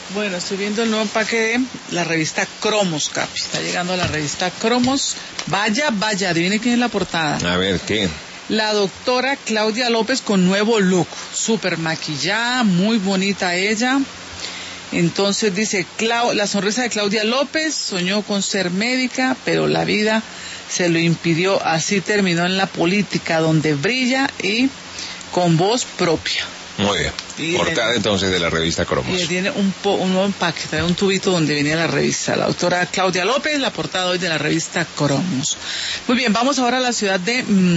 Bueno, estoy viendo el nuevo empaque de la revista Cromos, Capi. Está llegando la revista Cromos. Vaya, adivine quién es la portada. A ver, ¿qué? La doctora Claudia López con nuevo look. Súper maquillada, muy bonita ella. Entonces dice, la sonrisa de Claudia López, soñó con ser médica, pero la vida se lo impidió. Así terminó en la política, donde brilla y con voz propia. Muy bien. Portada entonces de la revista Cromos. Y tiene un nuevo empaque, trae un tubito donde venía la revista. La autora Claudia López, la portada hoy de la revista Cromos. Muy bien, vamos ahora a la ciudad de